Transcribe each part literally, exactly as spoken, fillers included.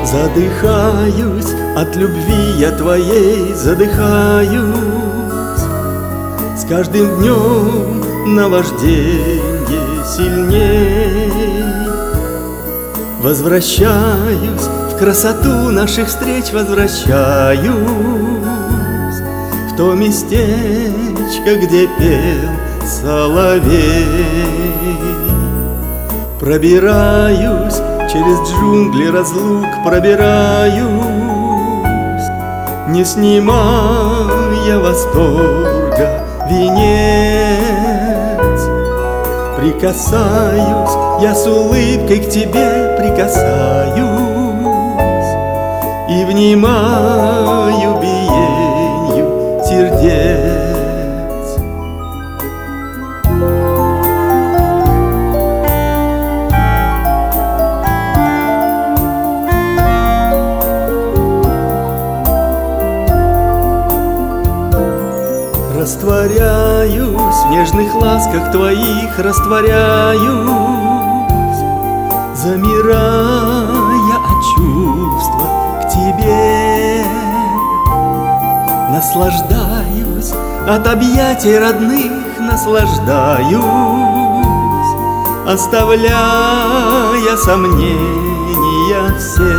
Задыхаюсь от любви я твоей, задыхаюсь. С каждым днем наважденье сильней. Возвращаюсь в красоту наших встреч, возвращаюсь в то местечко, где пел соловей. Пробираюсь через джунгли разлук, пробираюсь, не снимая восторга венец. Прикасаюсь я с улыбкой к тебе, прикасаюсь и внимаю биению сердец. Растворяюсь в нежных ласках твоих, растворяюсь, замирая от чувства к тебе. Наслаждаюсь от объятий родных, наслаждаюсь, оставляя сомнения все.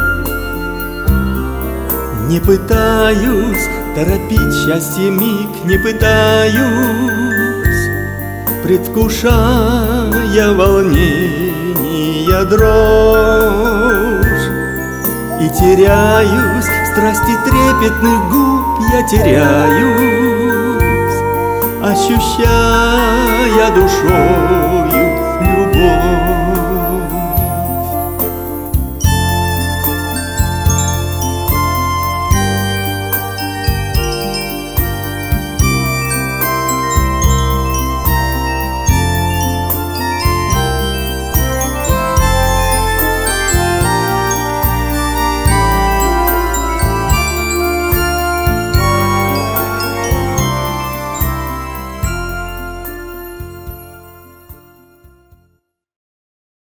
Не пытаюсь торопить счастье миг, не пытаюсь, предвкушая волнения дрожь. И теряюсь в страсти трепетных губ, я теряюсь, ощущая душою любовь.